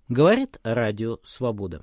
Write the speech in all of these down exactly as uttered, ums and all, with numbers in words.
Говорит Радио Свобода.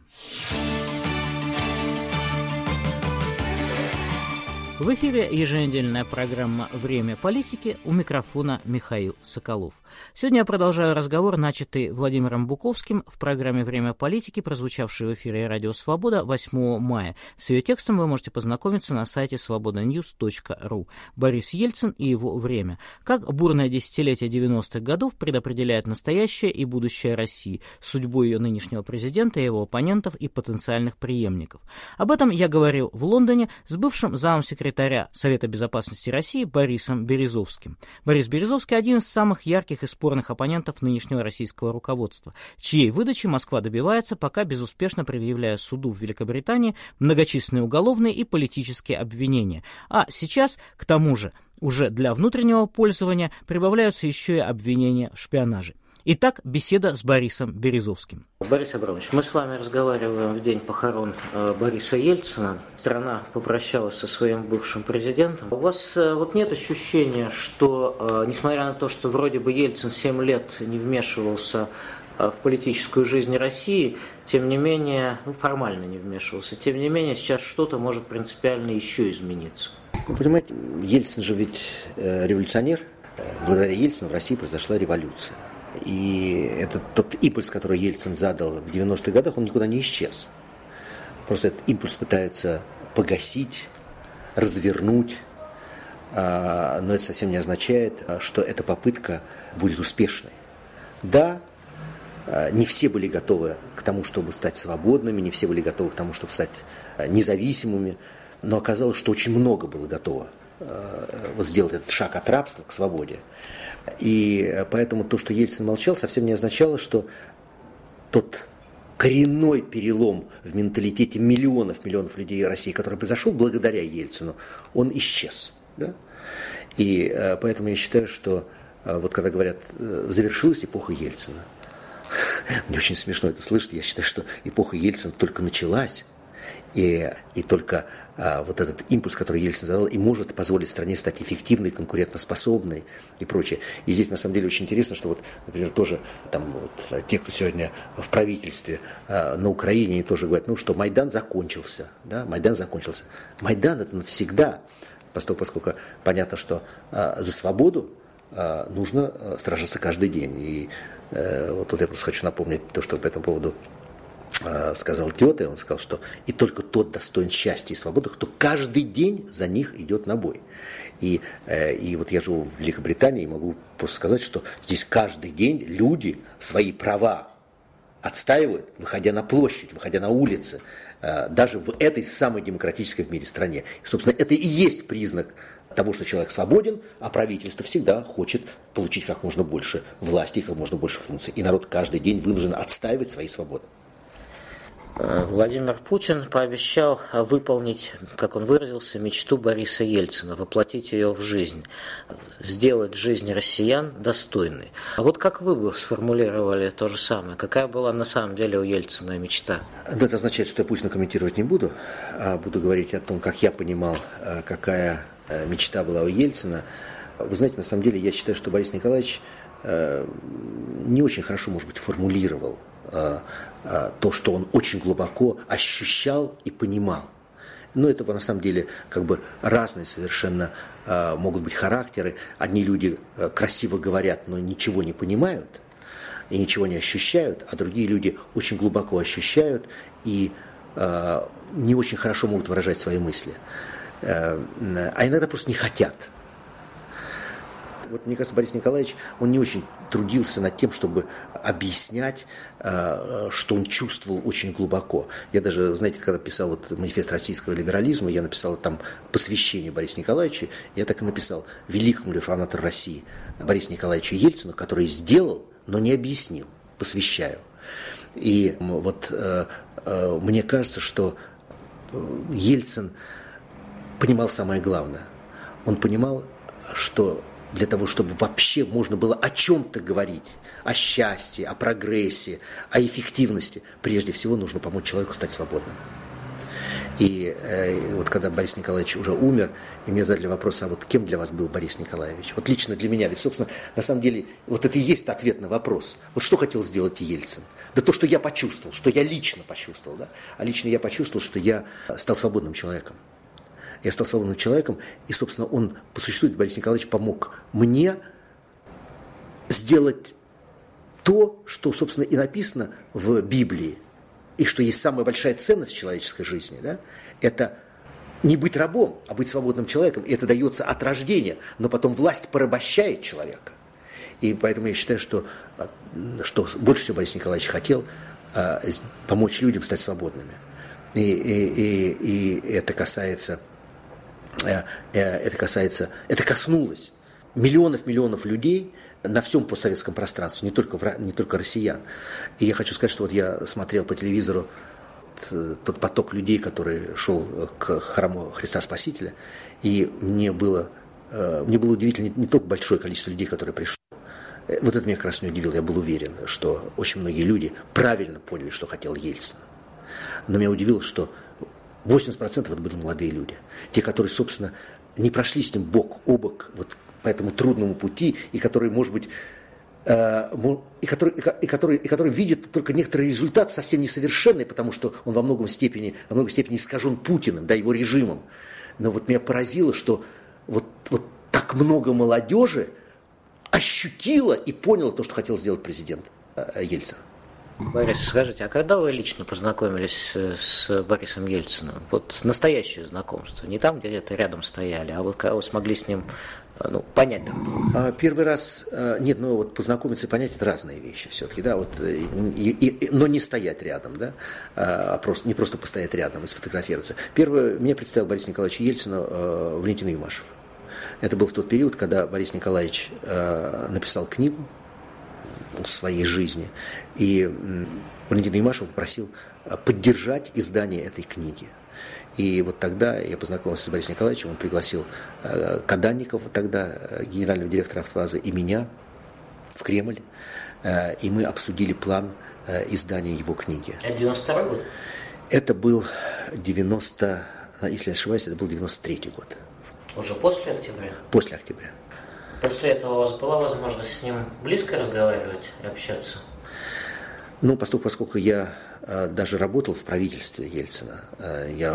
В эфире еженедельная программа «Время политики», у микрофона Михаил Соколов. Сегодня я продолжаю разговор, начатый Владимиром Буковским в программе «Время политики», прозвучавшей в эфире Радио Свобода восьмого мая. С ее текстом вы можете познакомиться на сайте свобода ньюс точка ру. Борис Ельцин и его время. Как бурное десятилетие девяностых годов предопределяет настоящее и будущее России, судьбу ее нынешнего президента, его оппонентов и потенциальных преемников. Об этом я говорил в Лондоне с бывшим замсекретарем секретаря Совета безопасности России Борисом Березовским. Борис Березовский – один из самых ярких и спорных оппонентов нынешнего российского руководства, чьей выдачи Москва добивается, пока безуспешно предъявляя суду в Великобритании многочисленные уголовные и политические обвинения. А сейчас, к тому же, уже для внутреннего пользования прибавляются еще и обвинения в шпионаже. Итак, беседа с Борисом Березовским. Борис Абрамович, мы с вами разговариваем в день похорон Бориса Ельцина. Страна попрощалась со своим бывшим президентом. У вас вот нет ощущения, что, несмотря на то, что вроде бы Ельцин семь лет не вмешивался в политическую жизнь России, тем не менее, ну, формально не вмешивался, тем не менее, сейчас что-то может принципиально еще измениться? Вы понимаете, Ельцин же ведь революционер. Благодаря Ельцину в России произошла революция. И этот тот импульс, который Ельцин задал в девяностых годах, он никуда не исчез. Просто этот импульс пытается погасить, развернуть, но это совсем не означает, что эта попытка будет успешной. Да, не все были готовы к тому, чтобы стать свободными, не все были готовы к тому, чтобы стать независимыми, но оказалось, что очень много было готово вот сделать этот шаг от рабства к свободе. И поэтому то, что Ельцин молчал, совсем не означало, что тот коренной перелом в менталитете миллионов, миллионов людей России, который произошел благодаря Ельцину, он исчез. Да? И поэтому я считаю, что вот когда говорят, завершилась эпоха Ельцина, мне очень смешно это слышать, я считаю, что эпоха Ельцина только началась. И, и только а, вот этот импульс, который Ельцин задал, и может позволить стране стать эффективной, конкурентоспособной и прочее. И здесь, на самом деле, очень интересно, что вот, например, тоже там, вот, те, кто сегодня в правительстве а, на Украине, они тоже говорят, ну что, Майдан закончился. Да? Майдан закончился. Майдан это навсегда, поскольку, поскольку понятно, что а, за свободу а, нужно а, сражаться каждый день. И а, вот тут я просто хочу напомнить то, что по этому поводу сказал Гёте, он сказал, что и только тот достоин счастья и свободы, кто каждый день за них идет на бой. И, и вот я живу в Великобритании и могу просто сказать, что здесь каждый день люди свои права отстаивают, выходя на площадь, выходя на улицы, даже в этой самой демократической в мире стране. И, собственно, это и есть признак того, что человек свободен, а правительство всегда хочет получить как можно больше власти, как можно больше функций. И народ каждый день вынужден отстаивать свои свободы. Владимир Путин пообещал выполнить, как он выразился, мечту Бориса Ельцина, воплотить ее в жизнь, сделать жизнь россиян достойной. А вот как вы бы сформулировали то же самое? Какая была на самом деле у Ельцина мечта? Это означает, что я Путина комментировать не буду, а буду говорить о том, как я понимал, какая мечта была у Ельцина. Вы знаете, на самом деле я считаю, что Борис Николаевич не очень хорошо, может быть, формулировал то, что он очень глубоко ощущал и понимал. Но это на самом деле как бы разные совершенно могут быть характеры. Одни люди красиво говорят, но ничего не понимают и ничего не ощущают, а другие люди очень глубоко ощущают и не очень хорошо могут выражать свои мысли. А иногда просто не хотят. Вот, мне кажется, Борис Николаевич, он не очень трудился над тем, чтобы объяснять, что он чувствовал очень глубоко. Я даже, знаете, когда писал вот манифест российского либерализма, я написал там посвящение Борису Николаевичу, я так и написал великому реформатору России Борису Николаевичу Ельцину, который сделал, но не объяснил, посвящаю. И вот мне кажется, что Ельцин понимал самое главное. Он понимал, что для того, чтобы вообще можно было о чем-то говорить, о счастье, о прогрессе, о эффективности, прежде всего нужно помочь человеку стать свободным. И э, вот когда Борис Николаевич уже умер, и мне задали вопрос, а вот кем для вас был Борис Николаевич? Вот лично для меня, ведь, собственно, на самом деле, вот это и есть ответ на вопрос. Вот что хотел сделать Ельцин? Да то, что я почувствовал, что я лично почувствовал. Да? А лично я почувствовал, что я стал свободным человеком. Я стал свободным человеком, и, собственно, он, по существу, Борис Николаевич помог мне сделать то, что, собственно, и написано в Библии, и что есть самая большая ценность в человеческой жизни, да, это не быть рабом, а быть свободным человеком. И это дается от рождения, но потом власть порабощает человека. И поэтому я считаю, что, что больше всего Борис Николаевич хотел а, помочь людям стать свободными. И, и, и, и это касается, это касается, это коснулось миллионов-миллионов людей на всем постсоветском пространстве, не только, в, не только россиян. И я хочу сказать, что вот я смотрел по телевизору тот поток людей, который шел к храму Христа Спасителя, и мне было, мне было удивительно не только большое количество людей, которые пришли. Вот это меня как раз не удивило. Я был уверен, что очень многие люди правильно поняли, что хотел Ельцин. Но меня удивило, что восемьдесят процентов это были молодые люди. Те, которые, собственно, не прошли с ним бок о бок вот по этому трудному пути, и которые, может быть, э, и, которые, и, которые, и которые видят только некоторый результат совсем несовершенный, потому что он во многом степени, во многой степени искажен Путиным, да, его режимом. Но вот меня поразило, что вот, вот так много молодежи ощутило и поняло то, что хотел сделать президент э, Ельцин. Борис, скажите, а когда вы лично познакомились с Борисом Ельциным? Вот настоящее знакомство, не там, где где-то рядом стояли, а вот когда вы смогли с ним, ну, понять друг друга? Первый раз, нет, ну вот познакомиться и понять — это разные вещи все-таки, да, вот, и, и, но не стоять рядом, да, а просто, не просто постоять рядом и сфотографироваться. Первое, мне представил Борис Николаевич Ельцина э, Валентин Юмашев. Это был в тот период, когда Борис Николаевич э, написал книгу в своей жизни, и Валентин Юмашев попросил поддержать издание этой книги. И вот тогда я познакомился с Борисом Николаевичем, он пригласил Каданникова, тогда генерального директора «АвтоВАЗа», и меня в Кремль, и мы обсудили план издания его книги. Это девяносто второй год? Это был девяносто, если я не ошибаюсь, это был девяносто третий год. Уже после октября? После октября. После этого у вас была возможность с ним близко разговаривать и общаться? Ну, поскольку, поскольку я э, даже работал в правительстве Ельцина, э, я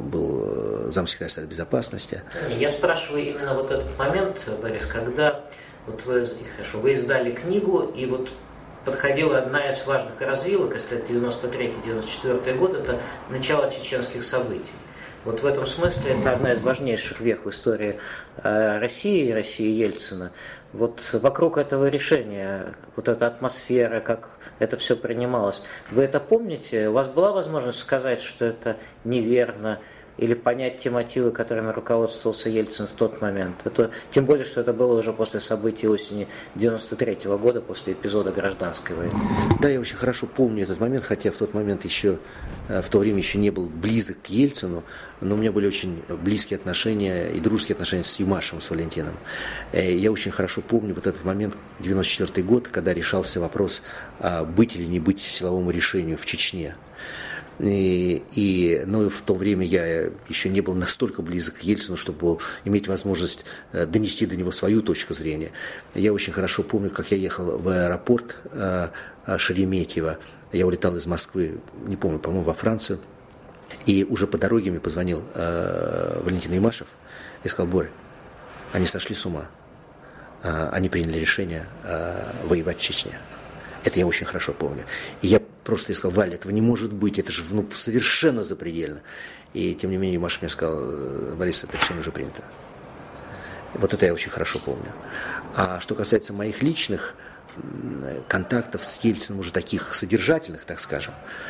был замсекретаря Совета Безопасности. Я спрашиваю именно вот этот момент, Борис, когда вот вы, хорошо, вы издали книгу, и вот подходила одна из важных развилок, если это девяносто третий — девяносто четвёртый год, это начало чеченских событий. Вот в этом смысле это одна из важнейших вех в истории России и России Ельцина. Вот вокруг этого решения, вот эта атмосфера, как это все принималось, вы это помните? У вас была возможность сказать, что это неверно, или понять те мотивы, которыми руководствовался Ельцин в тот момент? Это, тем более, что это было уже после событий осени девяносто третьего года, после эпизода гражданской войны. Да, я очень хорошо помню этот момент, хотя в тот момент еще, в то время еще не был близок к Ельцину, но у меня были очень близкие отношения и дружеские отношения с Юмашевым, с Валентином. Я очень хорошо помню вот этот момент, девяносто четвёртый год, когда решался вопрос, быть или не быть силовому решению в Чечне. И, и, но в то время я еще не был настолько близок к Ельцину, чтобы иметь возможность донести до него свою точку зрения. Я очень хорошо помню, как я ехал в аэропорт Шереметьево. Я улетал из Москвы, не помню, по-моему, во Францию. И уже по дороге мне позвонил Валентин Юмашев и сказал: Борь, они сошли с ума. Они приняли решение воевать в Чечне. Это я очень хорошо помню. И я просто сказал: Валя, этого не может быть, это же ну, совершенно запредельно. И тем не менее Маша мне сказал: Борис, это решение уже принято. Вот это я очень хорошо помню. А что касается моих личных контактов с Ельциным, уже таких содержательных, так скажем,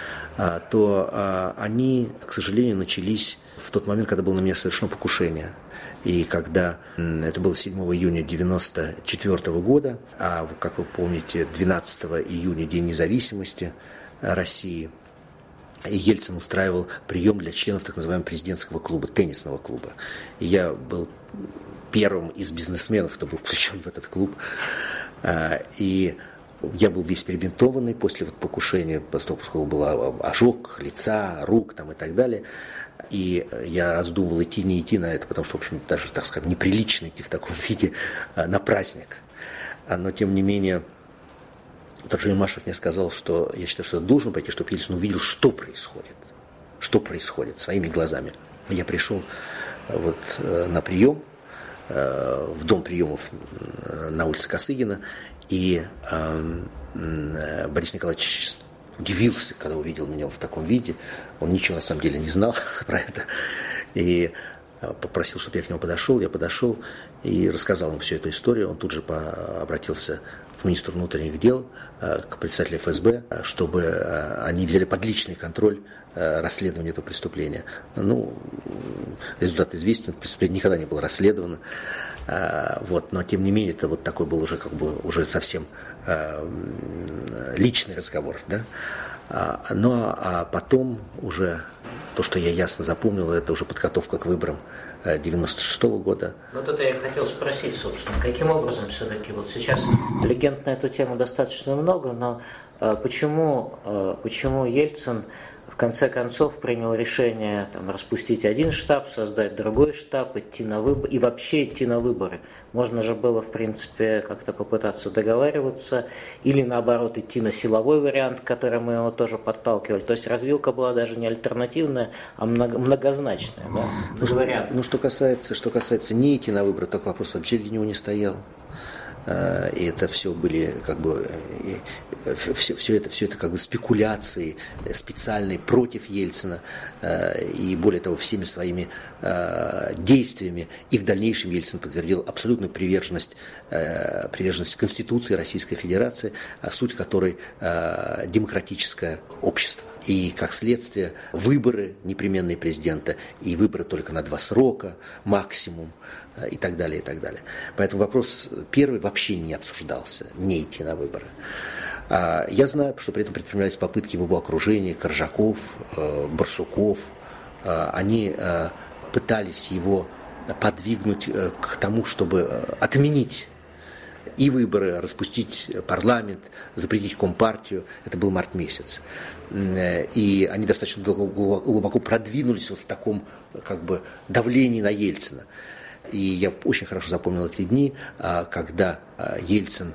то они, к сожалению, начались в тот момент, когда было на меня совершено покушение. И когда, это было седьмого июня девяносто четвёртого года, а, как вы помните, двенадцатого июня, День независимости России, Ельцин устраивал прием для членов так называемого президентского клуба, теннисного клуба. И я был первым из бизнесменов, кто был включен в этот клуб. И Я был весь перебинтованный после вот покушения, поскольку был ожог лица, рук там, и так далее. И я раздумывал, идти, не идти на это, потому что, в общем, даже, так сказать, неприлично идти в таком виде на праздник. Но, тем не менее, тот же Имашев мне сказал, что я считаю, что я должен пойти, чтобы Ельцин увидел, что происходит. Что происходит своими глазами. Я пришел вот на прием, в дом приемов на улице Косыгина, и Борис Николаевич удивился, когда увидел меня в таком виде. Он ничего на самом деле не знал про это. И попросил, чтобы я к нему подошел. Я подошел и рассказал ему всю эту историю. Он тут же обратился к министру внутренних дел, к председателю эф эс бэ, чтобы они взяли под личный контроль расследование этого преступления. Ну, результат известен, преступление никогда не было расследовано. Вот, но тем не менее, это вот такой был уже как бы уже совсем личный разговор. Да? Ну а потом уже то, что я ясно запомнил, это уже подготовка к выборам девяносто шестого года. Вот это я хотел спросить, собственно, каким образом все-таки вот сейчас легенд на эту тему достаточно много, но почему, почему Ельцин в конце концов принял решение там, распустить один штаб, создать другой штаб, идти на выборы и вообще идти на выборы? Можно же было, в принципе, как-то попытаться договариваться или, наоборот, идти на силовой вариант, к которому его тоже подталкивали. То есть развилка была даже не альтернативная, а много, многозначная. Да? Ну, что, ну, что касается, что касается не идти на выборы, такой вопрос вообще для него не стоял. И это все были как бы все, все это все это как бы спекуляции специальные против Ельцина, и более того, всеми своими действиями и в дальнейшем Ельцин подтвердил абсолютную приверженность приверженность Конституции Российской Федерации, суть которой демократическое общество. И как следствие выборы непременные президента и выборы только на два срока максимум, и так далее, и так далее. Поэтому вопрос первый вообще не обсуждался, не идти на выборы. Я знаю, что при этом предпринимались попытки в его окружении, Коржаков, Барсуков. Они пытались его подвигнуть к тому, чтобы отменить и выборы, распустить парламент, запретить компартию. Это был март месяц. И они достаточно глубоко продвинулись вот в таком как бы давлении на Ельцина. И я очень хорошо запомнил эти дни, когда Ельцин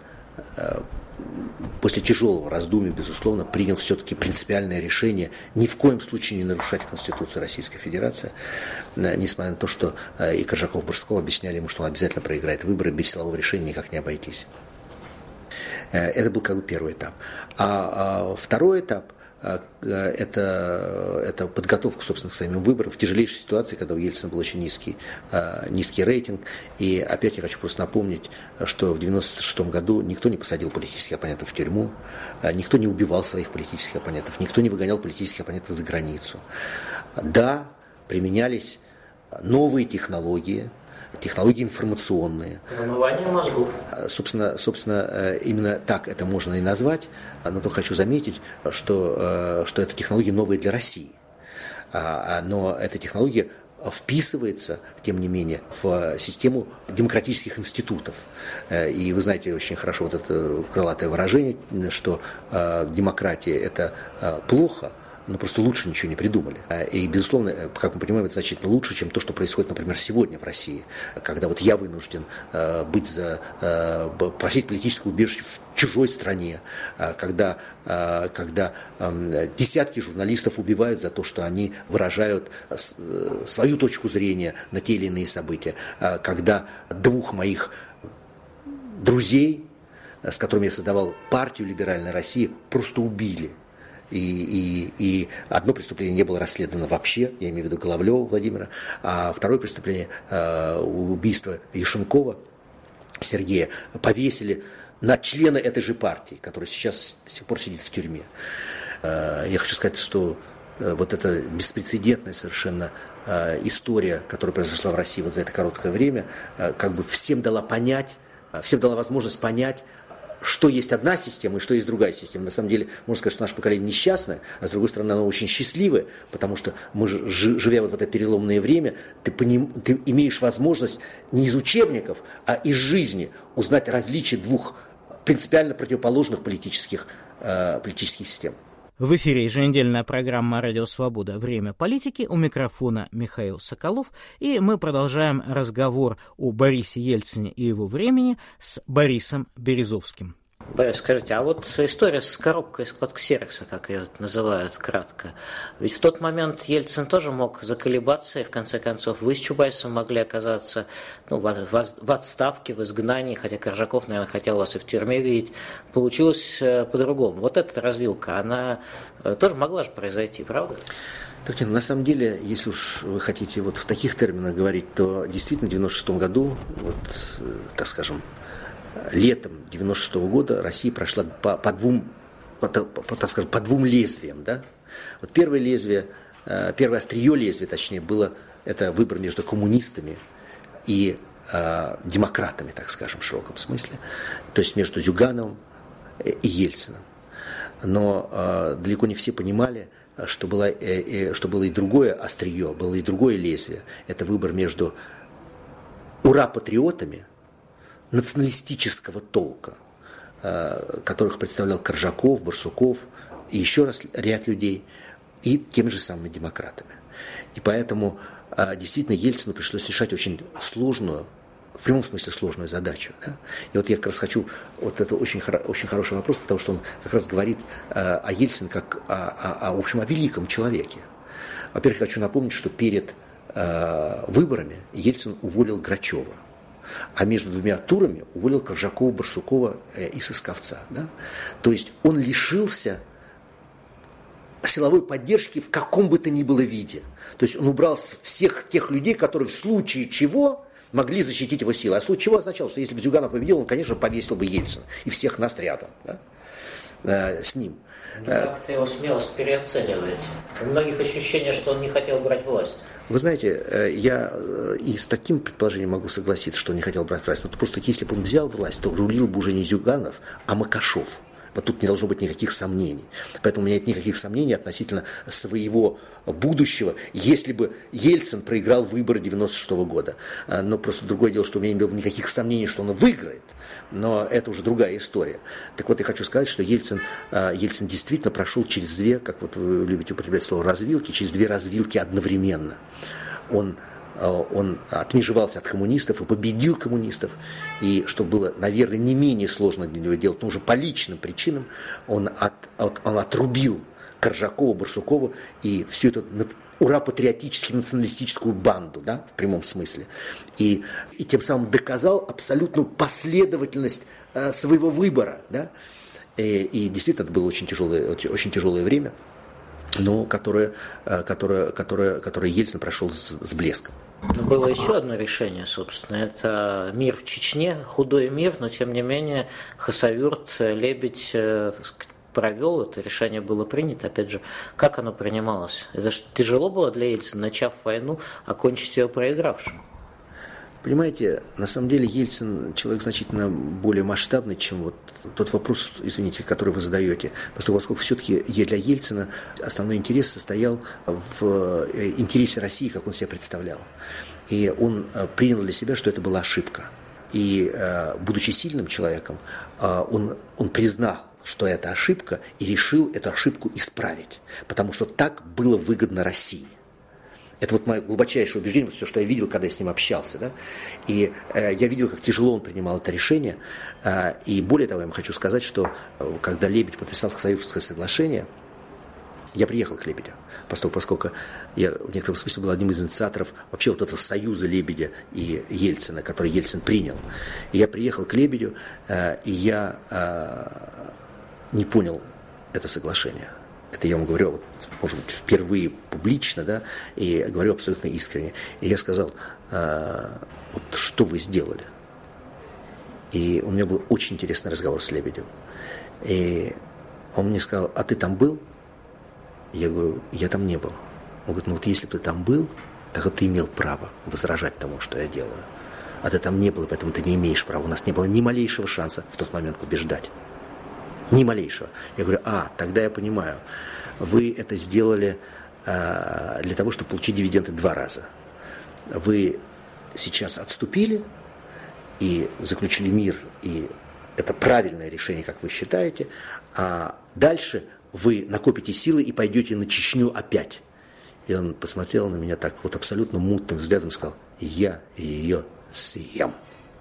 после тяжелого раздумья, безусловно, принял все-таки принципиальное решение ни в коем случае не нарушать Конституцию Российской Федерации, несмотря на то, что и Коржаков, и Барсуков объясняли ему, что он обязательно проиграет выборы, без силового решения никак не обойтись. Это был как бы первый этап. А второй этап Это, это подготовка, собственно, к самим выборам в тяжелейшей ситуации, когда у Ельцина был очень низкий, низкий рейтинг. И опять я хочу просто напомнить, что в девяносто шестом году никто не посадил политических оппонентов в тюрьму, никто не убивал своих политических оппонентов, никто не выгонял политических оппонентов за границу. Да, применялись новые технологии, технологии информационные. Промывание мозгов. Собственно, собственно, именно так это можно и назвать, но то хочу заметить, что, что это технологии новые для России. Но эта технология вписывается, тем не менее, в систему демократических институтов. И вы знаете очень хорошо вот это крылатое выражение, что демократия – это плохо, но просто лучше ничего не придумали. И, безусловно, как мы понимаем, это значительно лучше, чем то, что происходит, например, сегодня в России, когда вот я вынужден быть за, просить политическое убежище в чужой стране, когда, когда десятки журналистов убивают за то, что они выражают свою точку зрения на те или иные события, когда двух моих друзей, с которыми я создавал партию «Либеральная Россия», просто убили. И, и, и одно преступление не было расследовано вообще, я имею в виду Головлева Владимира, а второе преступление, убийство Яшенкова Сергея, повесили на члена этой же партии, который сейчас до сих пор сидит в тюрьме. Я хочу сказать, что вот эта беспрецедентная совершенно история, которая произошла в России вот за это короткое время, как бы всем дала понять, всем дала возможность понять, что есть одна система и что есть другая система. На самом деле, можно сказать, что наше поколение несчастное, а с другой стороны, оно очень счастливое, потому что мы, живя вот в это переломное время, ты, поним, ты имеешь возможность не из учебников, а из жизни узнать различия двух принципиально противоположных политических, политических систем. В эфире еженедельная программа «Радио Свобода. Время политики». У микрофона Михаил Соколов. И мы продолжаем разговор о Борисе Ельцине и его времени с Борисом Березовским. Борис, скажите, а вот история с коробкой из-под ксерокса, как ее называют кратко, ведь в тот момент Ельцин тоже мог заколебаться, и в конце концов вы с Чубайсом могли оказаться ну, в, в отставке, в изгнании, хотя Коржаков, наверное, хотел вас и в тюрьме видеть. Получилось по-другому. Вот эта развилка, она тоже могла же произойти, правда? Так, на самом деле, если уж вы хотите вот в таких терминах говорить, то действительно в девяносто шестом году, вот, так скажем, летом девяносто шестого года Россия прошла по, по, двум, по, по, так скажем, по двум лезвиям. Да? Вот первое лезвие, первое острие лезвия, точнее, было это выбор между коммунистами и э, демократами, так скажем, в широком смысле. То есть между Зюгановым и Ельциным. Но э, далеко не все понимали, что было, э, э, что было и другое острие, было и другое лезвие. Это выбор между ура-патриотами националистического толка, которых представлял Коржаков, Барсуков и еще раз ряд людей, и теми же самыми демократами. И поэтому действительно Ельцину пришлось решать очень сложную, в прямом смысле сложную задачу. Да? И вот я как раз хочу, вот это очень, очень хороший вопрос, потому что он как раз говорит о Ельцине как о, о, о, в общем, о великом человеке. Во-первых, хочу напомнить, что перед выборами Ельцин уволил Грачева. А между двумя турами уволил Коржакова, Барсукова и Сысковца. Да? То есть он лишился силовой поддержки в каком бы то ни было виде. То есть он убрал всех тех людей, которые в случае чего могли защитить его силы. А в случае чего означало, что если бы Зюганов победил, он, конечно, повесил бы Ельцина и всех нас рядом, да? э, с ним. Вы как-то его смелость переоцениваете. У многих ощущение, что он не хотел брать власть. Вы знаете, я и с таким предположением могу согласиться, что он не хотел брать власть. Но просто если бы он взял власть, то рулил бы уже не Зюганов, а Макашов. Вот тут не должно быть никаких сомнений. Поэтому у меня нет никаких сомнений относительно своего будущего, если бы Ельцин проиграл выборы девяносто шестого года. Но просто другое дело, что у меня не было никаких сомнений, что он выиграет. Но это уже другая история. Так вот, я хочу сказать, что Ельцин, Ельцин действительно прошел через две, как вот вы любите употреблять слово, развилки, через две развилки одновременно. Он Он отмежевался от коммунистов и победил коммунистов. И что было, наверное, не менее сложно для него делать, но уже по личным причинам, он, от, от, он отрубил Коржакова, Барсукова и всю эту ура-патриотически националистическую банду, да, в прямом смысле. И, и тем самым доказал абсолютную последовательность э, своего выбора. Да? И, и действительно, это было очень тяжелое, очень тяжелое время, но которое, которое, которое, которое Ельцин прошел с, с блеском. Но было еще одно решение, собственно, это мир в Чечне, худой мир, но тем не менее Хасавюрт, Лебедь, так сказать, провел, это решение было принято, опять же, как оно принималось? Это же тяжело было для Ельцина, начав войну, окончить ее проигравшим. Понимаете, на самом деле Ельцин человек значительно более масштабный, чем вот тот вопрос, извините, который вы задаете. Поскольку все-таки для Ельцина основной интерес состоял в интересе России, как он себя представлял. И он принял для себя, что это была ошибка. И, будучи сильным человеком, он, он признал, что это ошибка, и решил эту ошибку исправить. Потому что так было выгодно России. Это вот мое глубочайшее убеждение, вот все, что я видел, когда я с ним общался. Да? И э, я видел, как тяжело он принимал это решение. Э, и более того, я вам хочу сказать, что э, когда Лебедь подписал Хасавюртское соглашение, я приехал к Лебедю, поскольку, поскольку я в некотором смысле был одним из инициаторов вообще вот этого союза Лебедя и Ельцина, который Ельцин принял. И я приехал к Лебедю, э, и я э, не понял это соглашение. Это я вам говорю, вот, может быть, впервые публично, да, и говорю абсолютно искренне. И я сказал, а, вот что вы сделали? И у меня был очень интересный разговор с Лебедем. И он мне сказал, а ты там был? Я говорю, я там не был. Он говорит, ну вот если бы ты там был, тогда ты имел право возражать тому, что я делаю. А ты там не был, и поэтому ты не имеешь права. У нас не было ни малейшего шанса в тот момент побеждать. Ни малейшего. Я говорю, а, тогда я понимаю, вы это сделали а, для того, чтобы получить дивиденды два раза. Вы сейчас отступили и заключили мир, и это правильное решение, как вы считаете, а дальше вы накопите силы и пойдете на Чечню опять. И он посмотрел на меня так вот абсолютно мутным взглядом и сказал: я ее съем.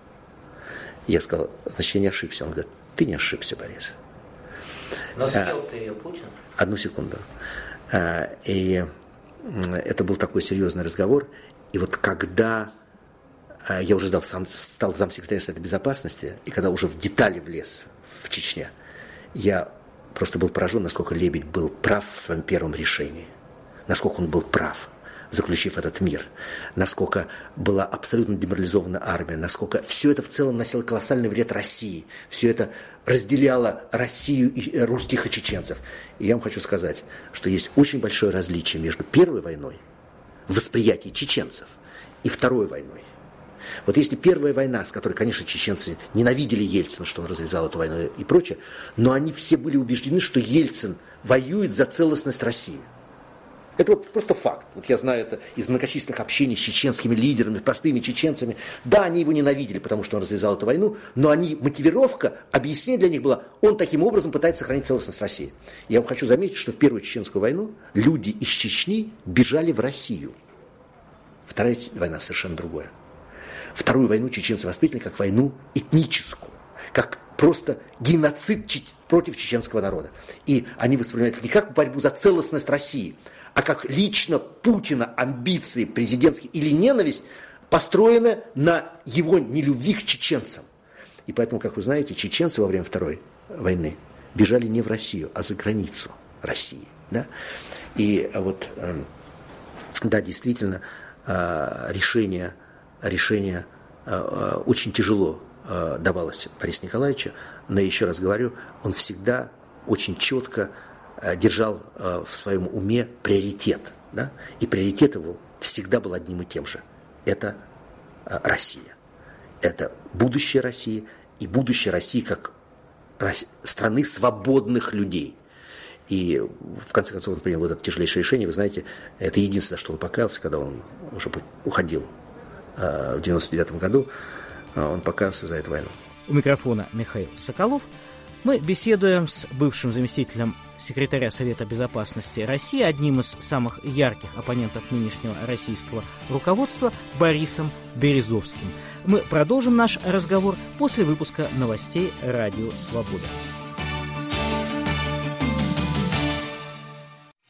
Я сказал: значит, я не ошибся. Он говорит: ты не ошибся, Борис. Но съел ты ее Путин? Одну секунду. И это был такой серьезный разговор. И вот когда я уже стал, сам, стал замсекретаря Совета Безопасности, и когда уже в детали влез в Чечне, я просто был поражен, насколько Лебедь был прав в своем первом решении. Насколько он был прав, заключив этот мир. Насколько была абсолютно деморализована армия. Насколько все это в целом носило колоссальный вред России. Все это разделяло Россию, и русских и чеченцев. И я вам хочу сказать, что есть очень большое различие между Первой войной в восприятии чеченцев и Второй войной. Вот если Первая война, с которой, конечно, чеченцы ненавидели Ельцина, что он развязал эту войну и прочее, но они все были убеждены, что Ельцин воюет за целостность России. Это вот просто факт. Вот я знаю это из многочисленных общений с чеченскими лидерами, простыми чеченцами. Да, они его ненавидели, потому что он развязал эту войну, но они, мотивировка, объяснение для них было: он таким образом пытается сохранить целостность России. Я вам хочу заметить, что в Первую Чеченскую войну люди из Чечни бежали в Россию. Вторая война совершенно другое. Вторую войну чеченцы восприняли как войну этническую, как просто геноцид против чеченского народа. И они воспринимают это не как борьбу за целостность России, а как лично Путина амбиции президентские или ненависть, построенная на его нелюбви к чеченцам. И поэтому, как вы знаете, чеченцы во время Второй войны бежали не в Россию, а за границу России. Да? И вот, да, действительно, решение, решение очень тяжело давалось Борису Николаевичу, но, еще раз говорю, он всегда очень четко держал в своем уме приоритет. Да? И приоритет его всегда был одним и тем же. Это Россия. Это будущее России и будущее России как страны свободных людей. И в конце концов он принял вот это тяжелейшее решение. Вы знаете, это единственное, что он покаялся, когда он уже уходил в девяносто девятом году. Он покаялся за эту войну. У микрофона Михаил Соколов. Мы беседуем с бывшим заместителем секретаря Совета Безопасности России, одним из самых ярких оппонентов нынешнего российского руководства, Борисом Березовским. Мы продолжим наш разговор после выпуска новостей «Радио Свобода».